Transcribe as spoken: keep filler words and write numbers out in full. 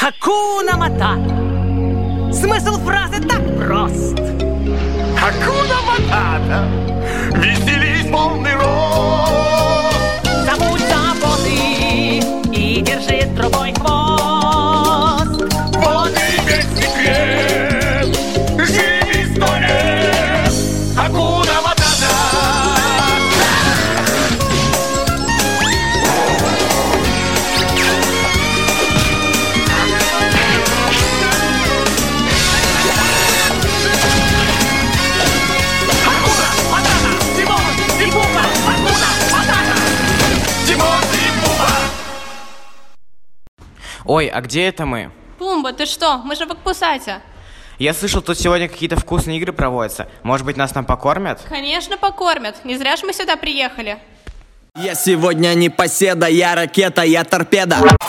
Хакуна Матата. Смысл фразы так прост. Хакуна Матата. Веселись полный рост. Забудь заботы и держи другой хвост. Вот и весь секрет. Живи сто лет. Хакуна Матата. Ой, а где это мы? Пумба, ты что? Мы же в Акпусате. Я слышал, тут сегодня какие-то вкусные игры проводятся. Может быть, нас там покормят? Конечно, покормят. Не зря ж мы сюда приехали. Я сегодня не поседа, я ракета, я торпеда.